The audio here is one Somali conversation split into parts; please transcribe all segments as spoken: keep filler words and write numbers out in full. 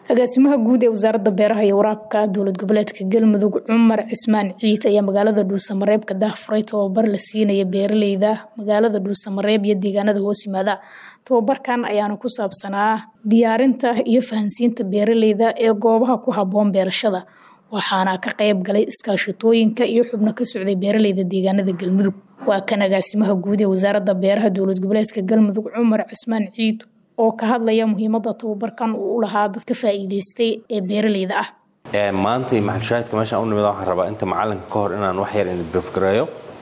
agaasimaha guud ee wasaaradda beeraha iyo waraabka dowlad goboleedka Galmudug Cumar Cismaan Ciid ayaa magaalada Dhuusamareeb ka daahfuray tababar la siinaya beeraleyda magaalada Dhuusamareeb iyo deegaanada hoos yimaada. Tababarkan ayaana ku saabsanaa diyaarinta iyo fahansiinta beeraleyda ee goobaha ku habboon beerashada, waxaana ka qayb galay iskaashatooyinka iyo xubno ka socday beeraleyda deegaanada Galmudug. Waa kan agaasimaha guud ee wasaaradda beeraha dowlad goboleedka Galmudug Cumar Cismaan Ciid oo ka hadlaya muhiimadda tababarkan uu u lahaa dadka faa'iideystay ee beeraleyda ah. ee maanta maxal shaahidka meesha u nimid waxaan rabaa inta macalinka ka hor inaan wax yar in brief gareeyo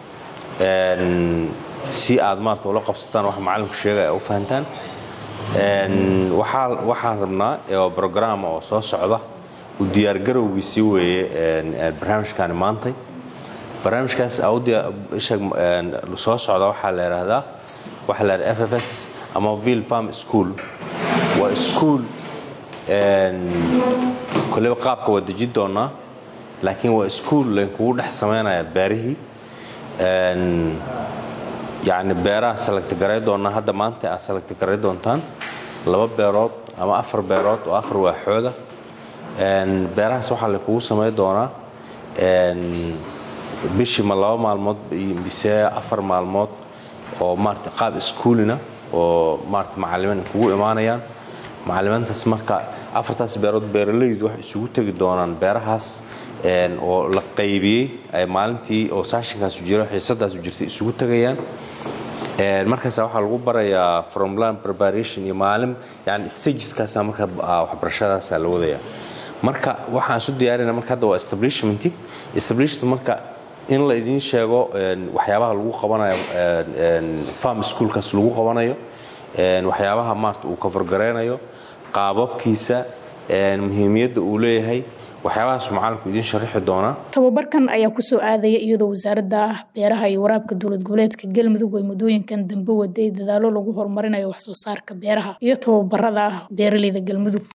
een si aad maarto la qabsataan wax macalinku sheegay oo fahantaan een waxa waxaan rabnaa ee program oo soo socda u diyaar garowgiisii weeye een barnaamijkan maanta barnaamijkaas awdiya isha soo socda waxa la yiraahdaa waxa la F F S ama Ville Farm School waa school een kulli qaabka wadaji doona laakiin waa school leen ku dhex sameynaya beerihii een yaani beeraha select garay doona hadda maanta ay select garay doontaan laba beerood ama afar beerood oo afar waaxooda een beerahaas waxa la kugu sameey doona een bishii ma laba maalmood bisee afar maalmood oo maarta qaab schoolina oo maarta macallimiin kugu imaanayaan macallimiintaas marka afartaas beerood beeraleydu wax isugu tagi doonaan beerahaas een oo la qaybiyay ay maalintii oo saashinkaas u jiro xiisadaas u jirtay isugu tagayaan een markaas waxa lagu barayaa from land preparation iyo maalin yani stageskaas marka waxbarashadaas la wadaya marka waxaan soo diyaarinaa marka hadda waa establishment establishment marka in la idin sheego waxyaabaha lagu qabanayo een farm schoolkaas lagu qabanayo een waxyaabaha maarta uu cover gareynayo qaababkiisa een muhiimiyadda uu leeyahay waxyaabahaas macalinku idin sharaxi doona. Tababarkan ayaa ku soo aadaya iyadoo wasaaradda beeraha iyo waraabka dowlad goboleedka Galmudug ay mudooyinkan dambe waday dadaalo lagu horumarinayo wax soo saarka beeraha iyo tababarada beeraleyda Galmudug.